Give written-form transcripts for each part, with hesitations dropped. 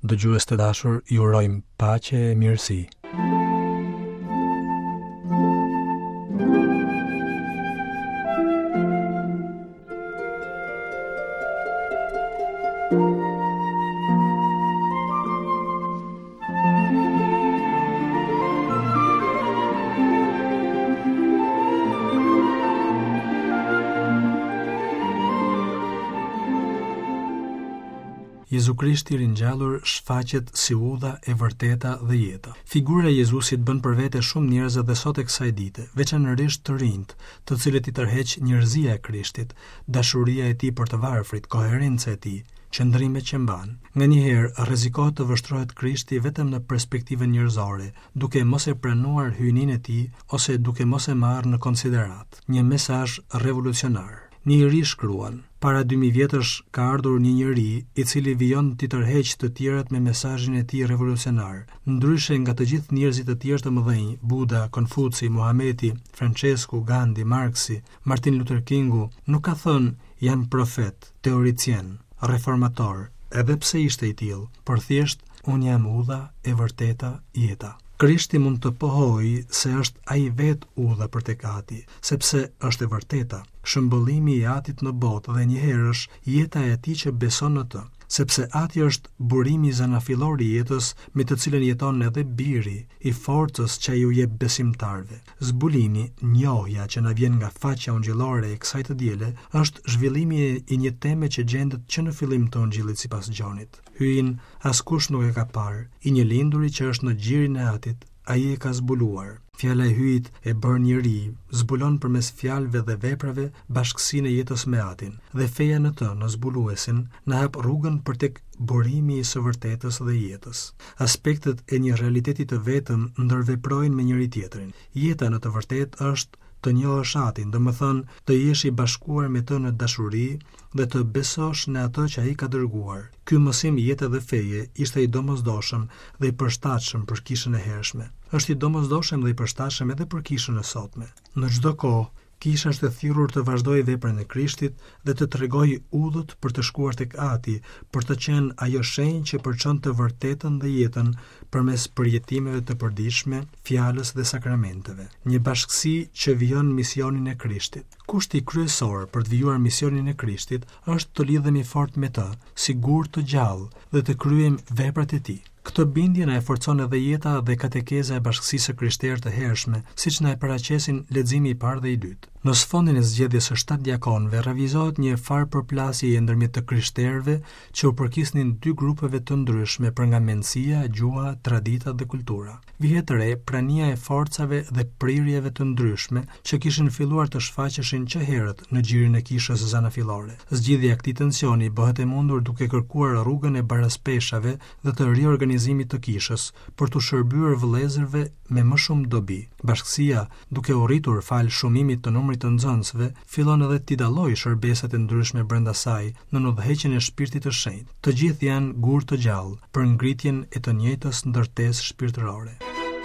Dëgjues të dashur, ju urojmë paqe e mirësi. Jezu Krishti ringjallur shfaqet si udha e vërteta dhe jeta. Figura e Jezusit bën për vete shumë njerëz edhe sot e kësaj dite, veçanërisht të rinjt, të cilët i tërheq njerëzia e Krishtit, dashuria e tij për të varfrit, koherenca e tij, qëndrimet që mban. Nganjëherë rrezikohet të vështrohet Krishti vetëm në perspektivën njerëzore, duke mos e pranuar hyjninë e tij ose duke mos e marrë në konsiderat. Një mesazh revolucionar. Një iri shkruan: para 2000 vjetësh ka ardhur një njeri i cili vijon t'i tërheqë të tjerët me mesazhin e tij revolucionar. Ndryshe nga të gjithë njerëzit e tjerë të mëdhenj, Buda, Konfuci, Muhameti, Francesku, Gandhi, Marksi, Martin Luther Kingu, nuk ka thënë janë profet, teoricien, reformator, edhe pse ishte i tillë, por thjesht unë jam udha e vërteta, jeta. Krishti mund të pohojë se është ai vet udha për tek ati, sepse është e vërteta, shëmbëllimi i atit në botë dhe njëherë është jeta e atij që beson në të, sepse ati është burimi zanafillor i jetës me të cilën jeton edhe biri i forcës që ju jep besimtarve. Zbulimi, njohja që na vjen nga faqja ungjillore e kësaj të diele, është zhvillimi i një teme që gjendet që në fillim të ungjillit sipas Gjonit. Hyn askush nuk e ka parë, i një linduri që është në gjirin e atit, ai e ka zbuluar. Fjala e hyjit e bërë njeri, zbulon përmes fjalëve dhe veprave bashkësinë e jetës me atin, dhe feja në të, në zbuluesin, na hap rrugën për tek burimi i së vërtetës dhe jetës. Aspektet e një realiteti të vetëm ndërveprojnë me njëri tjetrin. Jeta në të vërtetë është të njohësh atin, domethënë të jesh i bashkuar me të në dashuri dhe të besosh në atë që ai ka dërguar. Ky mësim jete dhe feje ishte i domosdoshëm dhe i përshtatshëm për kishën e hershme. Është i domosdoshëm dhe i përshtatshëm edhe për kishën e sotme. Në çdo kohë kisha është e thirrur të vazhdojë veprën e Krishtit dhe të tregojë udhët për të shkuar tek ati, për të qenë ajo shenjë që përçon të vërtetën dhe jetën përmes përjetimeve të përditshme, fjalës dhe sakramenteve. Një bashkësi që vijon misionin e Krishtit. Kushti kryesor për të vijuar misionin e Krishtit është të lidhemi fort me të, si gur të gjallë, dhe të kryejmë veprat e tij. Këtë bindje na e forcon edhe jeta dhe katekeza e bashkësisë së krishterë të hershme, siç na e paraqesin leximi i parë dhe i dytë. Në sfondin e zgjedhjes së 7 diakonëve revizohet një farë përplasje ndërmjet të krishterëve që u përkisnin dy grupeve të ndryshme për nga mendësia, gjuha, tradita dhe kultura. Vihet re prania e forcave dhe prirjeve të ndryshme që kishin filluar të shfaqeshin që herët në gjirin e kishës zanafillore. Zgjidhja e këtij tensioni bëhet e mundur duke kërkuar rrugën e baraspeshave dhe të riorganizimit të kishës për të shërbyer vëllezërve me më shumë dobi. Bashkësia, duke u rritur fal shumimit të numrit të nxënësve, fillon edhe t'i dallojë shërbeset e ndryshme brenda saj në udhëheqjen e shpirtit të shenjtë. Të gjithë janë gur të gjallë për ngritjen e të njëjtës ndërtesë shpirtërore.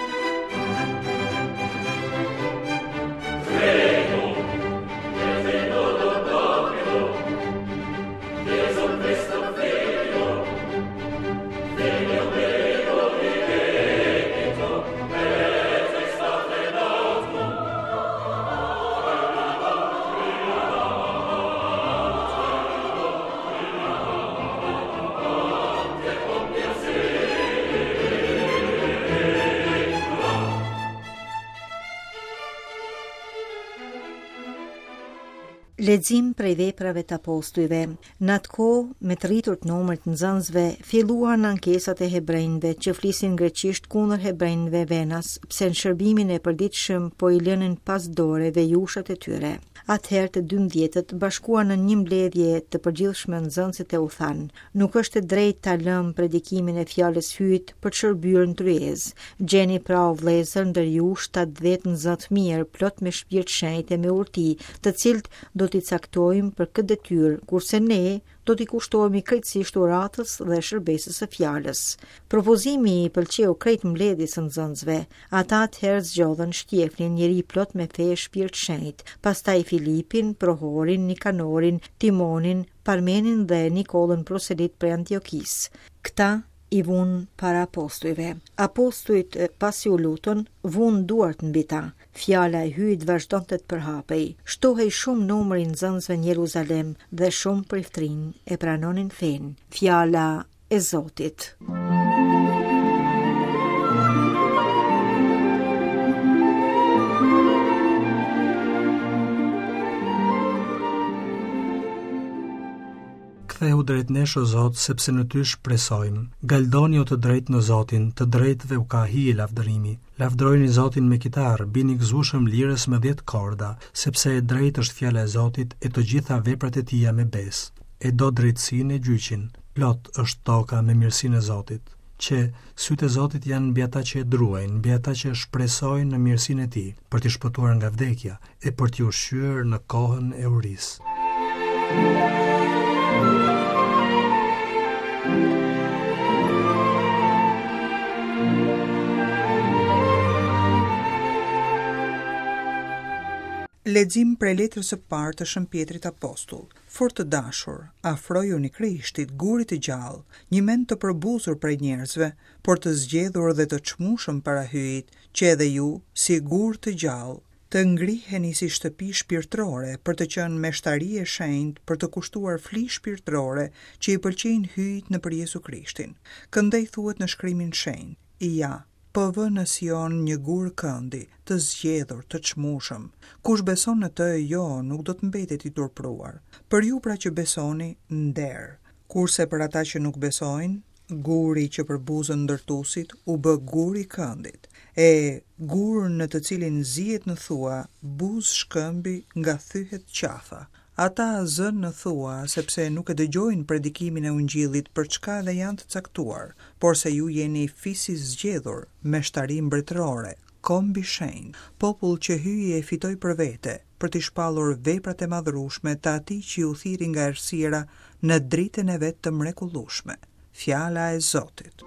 Lexim prej veprave të apostujve. Në atë kohë, me të rritur të numrit të nxënësve, filluan ankesat e hebrejnëve që flisin greqisht kundër hebrejnëve venas, pse në shërbimin e përditshëm po i lënin pas dore dhe jushat e tyre. Atëherë të 12 bashkuan në një mbledhje të përgjithshme nxënësit e u thanë: nuk është e drejtë ta lëmë predikimin e fjalës hyjt për të shërbyer në tryezë. Gjeni pra o vëllezër ndër ju 70 nxënës mirë, plot me shpirt shenjtë e me urti, të cilët do t'i caktojmë për këtë detyrë, kurse ne do t'i kushtohemi krejtësisht uratës dhe shërbesës së fjalës. Propozimi i pëlqeu krejt mbledhjes së nxënësve. Ata atëherë zgjodhen Shtjefnin, njeri plot me fe e shpirt shenjtë, pastaj Filipin, Prohorin, Nikanorin, Timonin, Parmenin dhe Nikollën proselit prej Antiokisë. Këta i vun para apostujve. Apostujt pasi u lutën, vun duart mbi ta. Fjala e hyjt vazhdonte të përhapej. Shtohej shumë numër i nxënësve në Jeruzalem dhe shumë priftrin e pranonin fen. Fjala e Zotit. Ktheu drejt nesh o Zot, sepse në ty shpresojmë. Galdoni o të drejtë në Zotin, të drejtëve u ka hije lavdërimi. Lavdërojeni Zotin me kitarë, bini gëzueshëm lirës me 10 korda, sepse e drejtë është fjala e Zotit e të gjitha veprat e tija me besë. E do drejtësinë e gjyqin, plot është toka me mirësinë e Zotit. Që sytë e Zotit janë mbi ata që e druajnë, mbi ata që shpresojnë në mirësinë e tij, për t'i shpëtuar nga vdekja e për t'i ushqyer në kohën e urisë. Lexim prej letrës së parë të Shën Pjetrit Apostull. For të dashur, afrojuni Krishtit, gurit të gjallë, një mend të përbuzur prej njerëzve, por të zgjedhur dhe të çmueshëm para hyjit, që edhe ju, si gur të gjallë, të ngriheni si shtëpi shpirtërore për të qenë meshtari e shenjtë për të kushtuar fli shpirtërore që i pëlqejnë hyjit nëpër Jesu Krishtin. Këndej thuhet në shkrimin shenjtë, ja, po vë në Sion një gur këndi, të zgjedhur, të çmueshëm. Kush beson në të, jo, nuk do të mbetet i turpruar. Për ju pra që besoni, nder. Kurse për ata që nuk besojnë, guri që për buzën ndërtuesit u bë guri këndit. E gur në të cilin zihet në thua, buzë shkëmbi nga thyhet qafa. Ata zënë në thua, sepse nuk e dëgjojnë predikimin e ungjillit për çka dhe janë të caktuar, por se ju jeni fisi zgjedhur, meshtari mbretërore, kombi shenjtë, popull që hyji e fitoi për vete, për t'i shpallur veprat e madhërueshme të atij që ju thirri nga errësira në dritën e vet të mrekullueshme. Fjala e Zotit.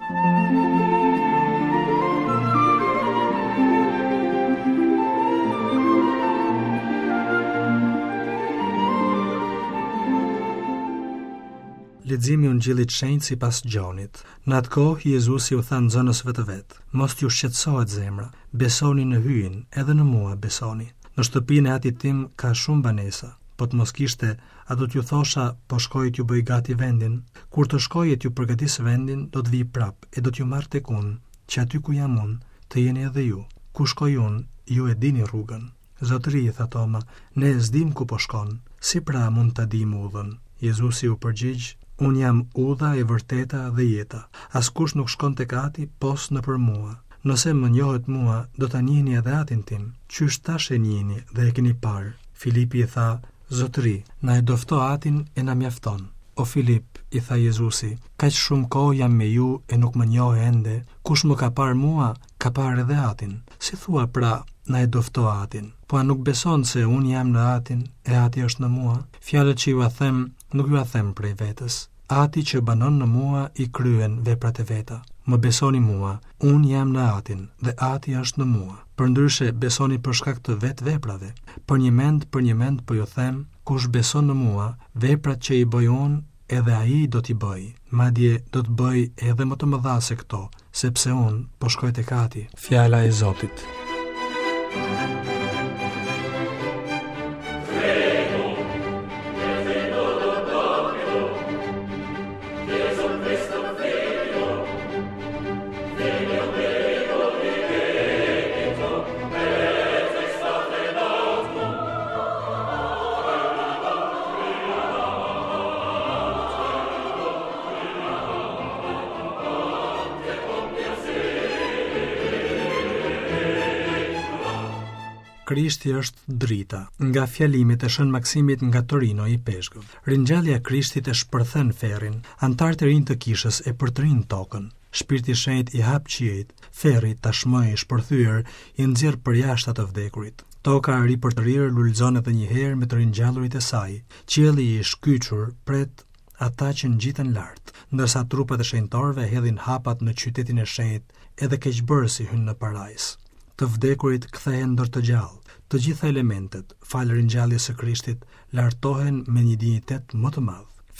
Leximi i Ungjillit shenjtë sipas Gjonit. Në atë kohë Jezusi u tha nxënësve të vet: Mos t'ju shqetësohet zemra, besoni në hyjin, edhe në mua besoni. Në shtëpinë e atit tim ka shumë banesa. Po të mos kishte, a do t'ju thosha, po shkoj t'ju bëj gati vendin. Kur të shkoj e t'ju përgatis vendin, do të vi prap e do t'ju marr tek unë, që aty ku jam unë, të jeni edhe ju. Ku shkoj unë, ju e dini rrugën. Zotëri, tha Toma, ne s'dim ku po shkon. Si pra mund ta dim udhën? Jezusi u përgjigj: Unë jam udha e vërteta dhe jeta. Askush nuk shkon tek Ati pos nëpër mua. Nëse më njohët mua, do ta njihni edhe Atin tim. Qysh tash e njihni dhe e keni parë? Filipi i tha: Zotëri, na e dofto Atin e na mjafton. O Filip, i tha Jezusi, kaq shumë kohë jam me ju e nuk më njoh ende. Kush më ka parë mua, ka parë edhe Atin. Si thua pra, na e dofto Atin? Po a nuk beson se unë jam në Atin e Ati është në mua? Fjalët që ju a them, nuk ju a them prej vetës. Ati që banon në mua i kryen veprat e veta. Më besoni mua, unë jam në Atin dhe Ati është në mua. Përndryshe besoni për shkak të vetë veprave. Për një mend po ju them, kush beson në mua, veprat që i bëj unë, edhe ai do t'i bëj. Madje do të bëj edhe më të mëdha se këto, sepse unë po shkoj tek Ati. Fjala e Zotit. Krishti është drita, nga fjalimet e Shën Maksimit nga Torino i peshkëv. Ringjallja e Krishtit e shpërthen ferrin, antarët e rinj të kishës e përtrin tokën. Shpirti i Shenjtë i hap qiejt, ferri tashmë i shpërthyer i nxjerr përjashtë të vdekurit. Toka ri për të rirë lulëzon edhe një herë me të ringjallurit e saj. Qielli i shkyçur pret ata që ngjiten lart, ndërsa trupat e shenjtorëve hedhin hapat në qytetin e shenjtë edhe keqbërësi hyn në parajs. Të vdekurit kthehen ndër të gjallë. Të gjitha elementet, falë ringjalljes së Krishtit, lartohen me një dinjitet më të madh.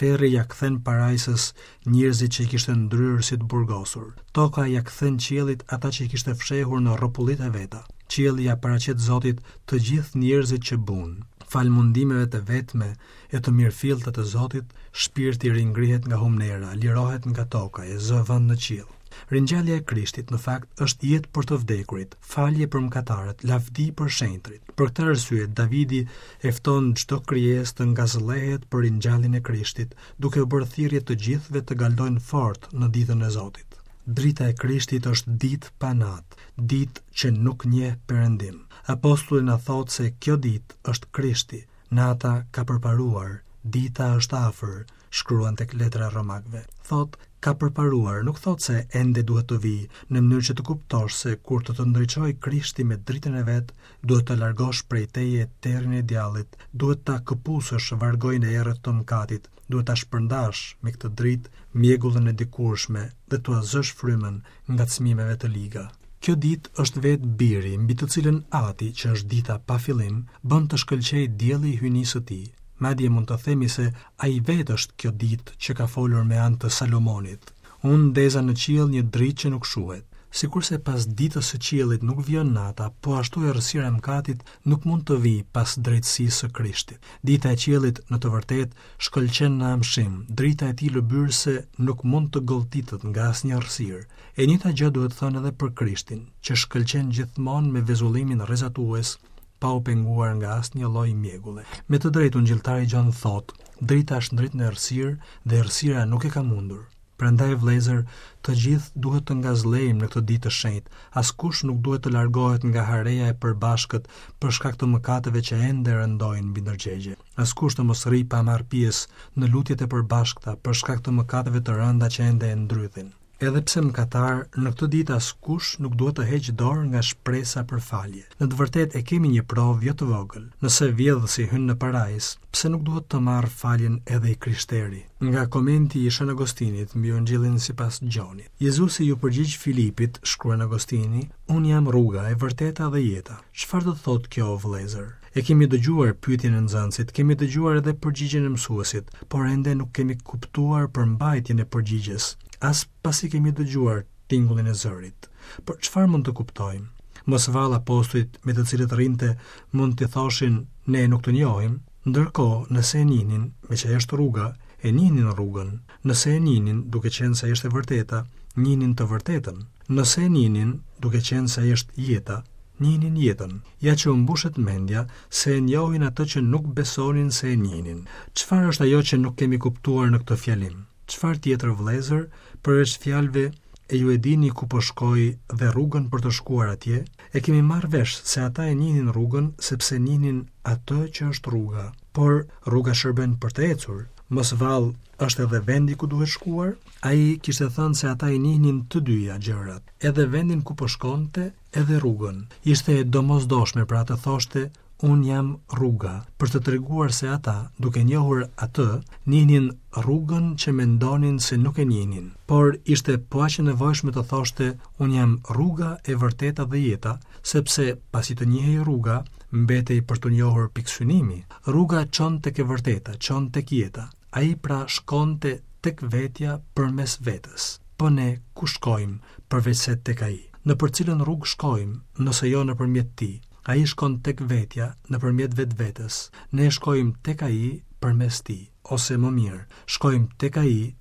Ferri ja kthen parajsës njerëzit që i kishte ndryrë si të burgosur. Toka ja kthen qiellit ata që i kishte fshehur në rropullit e veta. Qielli ja paraqet Zotit të gjithë njerëzit që bunë. Fal mundimeve të vetme e të mirëfillta të Zotit, shpirti ringrihet nga humnera, lirohet nga toka e zë vend në qiell. Ringjallja e Krishtit në fakt është jetë për të vdekurit, falje për mëkatarët, lavdi për shenjtrit. Për këtë arsye Davidi e fton çdo krijesë të ngazëllehet për ringjalljen e Krishtit, duke u bërë thirrje të gjithëve të galdojnë fort në ditën e Zotit. Drita e Krishtit është ditë pa natë, ditë që nuk njeh perëndim. Apostulli na thotë se kjo ditë është Krishti, nata ka përparuar, dita është afër, shkruan tek letra Romakëve. Thotë ka përparuar, nuk thotë se ende duhet të vijë, në mënyrë që të kuptosh se kur të ndriçojë Krishti me dritën e vet, duhet të largosh prej teje terrin e djallit, duhet ta këpusësh vargojnë e errët të mëkatit, duhet ta shpërndash me këtë dritë mjegullën e dikurshme dhe t'u azësh frymën nga çmimeve të liga. Kjo ditë është vetë biri, mbi të cilën Ati, që është dita pa fillim, bën të shkëlqejë dielli i hyjnisë së tij. Madje mund të themi se ai vetë është kjo ditë që ka folur me anë të Salomonit. Unë ndeza në qiell një dritë që nuk shuhet. Sikurse pas ditës së qiellit nuk vjen nata, po ashtu errësira e mëkatit nuk mund të vijë pas drejtësisë së Krishtit. Dita e qiellit në të vërtetë shkëlqen në amshim. Drita e tij lëbyrëse nuk mund të golltitet nga asnjë errësirë. E njëjta gjë duhet thënë edhe për Krishtin, që shkëlqen gjithmonë me vezullimin rrezatues, pa u penguar nga asnjë lloj mjegulle. Me të drejtë ungjilltari Gjon thotë, drita është ndrit në errësirë dhe errësira nuk e ka mundur. Prandaj vëllezër, të gjithë duhet të ngazëllejmë në këtë ditë të shenjtë. Askush nuk duhet të largohet nga hareja e përbashkët për shkak të mëkateve që ende rëndojnë mbi ndërgjegje. Askush të mos rrijë pa marrë pjesë në lutjet e përbashkëta për shkak të mëkateve të rënda që ende e ndrythin. Edhe pse mëkatar, në këtë ditë askush nuk duhet të heqë dorë nga shpresa për falje. Në të vërtetë e kemi një provë jo të vogël. Nëse vjedhësi hyn në parajsë, pse nuk duhet të marrë faljen edhe i krishteri? Nga komenti i Shën Agostinit mbi Ungjillin sipas Gjonit. Jezusi ju përgjigj Filipit, shkruan Agostini, unë jam rruga, e vërteta dhe jeta. Çfarë do të thotë kjo, vëllezër? E kemi dëgjuar pyetjen e nxënësit, kemi dëgjuar edhe përgjigjen e mësuesit, por ende nuk kemi kuptuar përmbajtjen e përgjigjes. As pasi kemi dëgjuar tingullin e zërit. Por çfarë mund të kuptojmë? Mos vallë apostujt me të cilët rrinte mund të thoshin ne nuk të njohim, ndërkohë nëse e njihnin me që është rruga, e njihnin rrugën. Nëse e njihnin duke qenë se është e vërteta, njihnin të vërtetën. Nëse e njihnin duke qenë se është jeta, njihnin jetën. Ja që u mbushet mendja se e njohin atë që nuk besonin se e njihnin. Çfarë është ajo që nuk kemi kuptuar në këtë fjalim? Çfarë tjetër vëllezër, përveç fjalëve e ju e dini ku po shkoj dhe rrugën për të shkuar atje, e kemi marrë vesh se ata e njihnin rrugën sepse njihnin atë që është rruga. Por rruga shërben për të ecur. Mos vallë është edhe vendi ku duhet shkuar? Ai kishte thënë se ata i njihnin të dyja gjërat, edhe vendin ku po shkonte, edhe rrugën. Ishte domosdoshme pra të thoshte unë jam rruga, për të treguar se ata, duke njohur atë, njihnin rrugën që mendonin se nuk e njihnin. Por ishte po aq e nevojshme të thoshte unë jam rruga e vërteta dhe jeta, sepse pasi të njihej rruga, mbetej për të njohur pikësynimi. Rruga çon tek e vërteta, çon tek jeta. Ai pra shkonte tek vetja përmes vetës. Po ne ku shkojmë përveç se tek ai? Në për cilën rrugë shkojmë, nëse jo nëpërmjet tij? Ai shkon tek vetja nëpërmjet vetvetes. Ne shkojmë tek ai përmes tij, ose më mirë, shkojmë tek ai,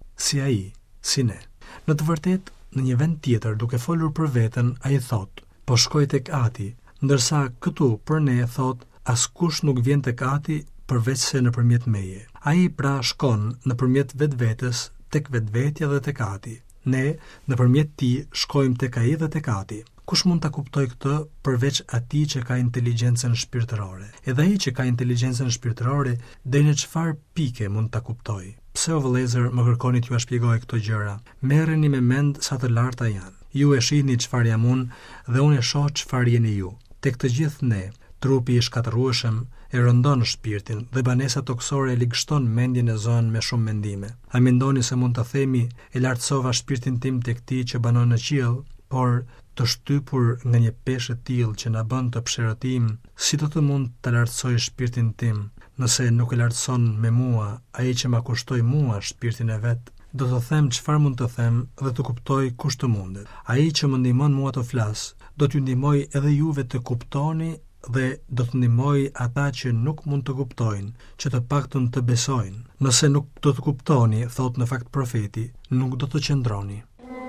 si ne. Në të vërtetë, në një vend tjetër, duke folur për veten, ai thot: "Po shkoj tek Ati", ndërsa këtu për ne thot: "Askush nuk vjen tek Ati përveç se nëpërmjet meje". Ai pra shkon nëpërmjet vetvetes, tek vetvetja dhe tek Ati. Ne nëpërmjet tij shkojmë tek ai dhe tek Ati. Kush mund ta kuptoj këtë përveç atij që ka inteligjencën shpirtërore? Edhe ai që ka inteligjencën shpirtërore, deri në çfarë pike mund ta kuptoj? Pse o vëllezër më kërkoni t'ju shpjegoj këto gjëra? Merreni me mend sa të larta janë. Ju e shihni çfarë jam unë dhe unë e shoh çfarë jeni ju. Tek të gjithë ne, trupi i shkatërrueshëm e rëndon shpirtin dhe banesa toksore e ligështon mendjen e zonë me shumë mendime. A mendoni se mund të themi e lartësova shpirtin tim tek ti që banon në qiell, por të shtypur nga një peshë tillë që na bën të psherëtim, si do të mund të lartësoj shpirtin tim Nëse nuk e lartëson me mua ai që ma kushtoi mua shpirtin e vet, do të them çfarë mund të them dhe të kuptoj kush të mundet. Ai që më ndihmon mua të flas, do t'ju ndihmoj edhe juve të kuptoni dhe do të ndihmoj ata që nuk mund të kuptojnë, që të paktën të besojnë. Nëse nuk do të kuptoni, thot në fakt profeti, nuk do të qëndroni.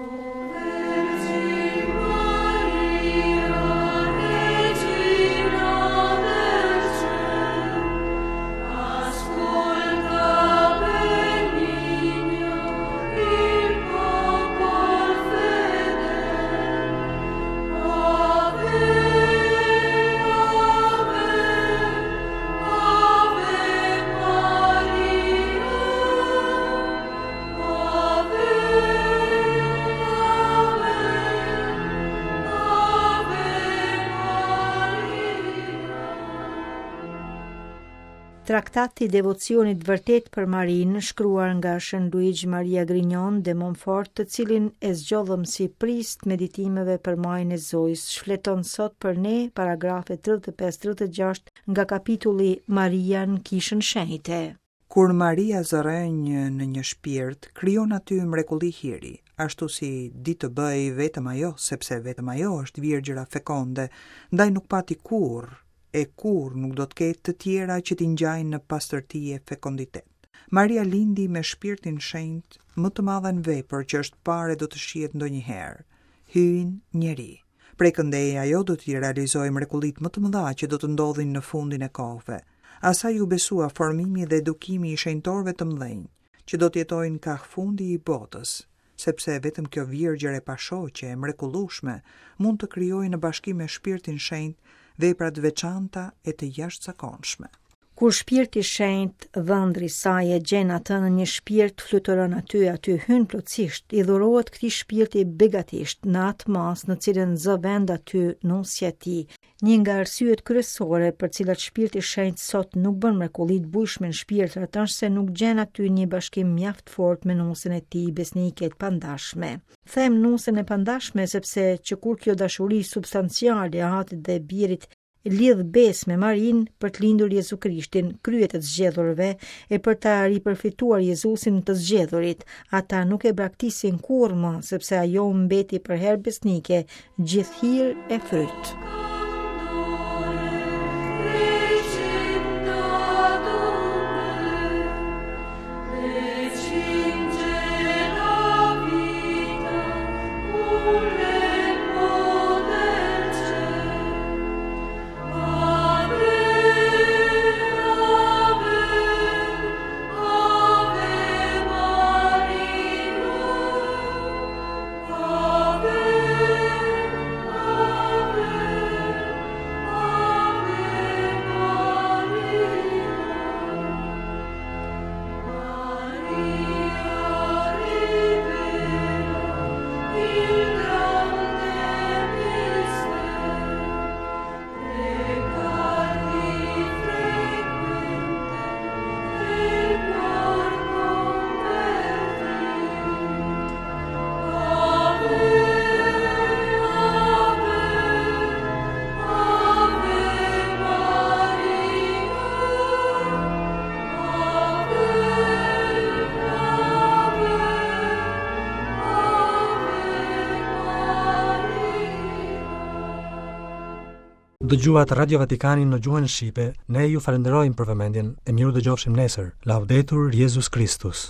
Traktati Devocionit vërtet për Marinë, shkruar nga Shën Luigi Maria Grignon de Montfort, të cilin e zgjodhëm si prist meditimeve për majën e Zojës, shfleton sot për ne paragrafe 35-36 nga kapitulli Maria në kishën shenjte. Kur Maria zëren në një shpirt, krijon aty mrekulli hiri, ashtu si di të bëj vetëm ajo, sepse vetëm ajo është virgjëra fekonde, ndaj nuk pati kur nuk do të ketë të tjera që t'i ngjajnë në pastërti e fekonditet. Maria lindi me shpirtin shenjt, më të madhe në vepër që është pare do të shihet ndonjëherë. Hyn njeri. Prej këndej ajo do t'i realizojë mrekullit më të mëdha që do të ndodhin në fundin e kohëve. Asaj u besua formimi dhe edukimi i shenjtorëve të mëdhenj, që do të jetojnë kaq fundi i botës, sepse vetëm kjo virgjër e pashoqe e mrekullueshme mund të krijojë në bashkim me shpirtin shenjt vepra të veçanta e të jashtëzakonshme. Kur shpirti shenjt, dhëndri saj e gjen atë në një shpirt, fluturon aty hyn plotësisht, i dhurohet këtij shpirti begatisht në atë mas në cilën zë vend aty nusja e tij. Një nga arsyet kryesore për cilat shpirti shenjt sot nuk bën mrekulli të bujshme në shpirtrat është se nuk gjen aty një bashkim mjaft fort me nusën e tij besnike të pandashme. Them nusën e pandashme sepse që kur kjo dashuri substanciale e Atit dhe Birit lidh besë me Marin për të lindur Jezu Krishtin, kryet të zgjedhurve e për ta ripërfituar Jezusin të zgjedhurit, ata nuk e braktisin kurrë, sepse ajo mbeti për herë besnike gjithë hir e fryt. Dëgjuat Radio Vatikanin në gjuhën shqipe, ne ju falenderojmë për vëmendjen e miru dëgjofshim nesër. Laudetur Jesus Christus.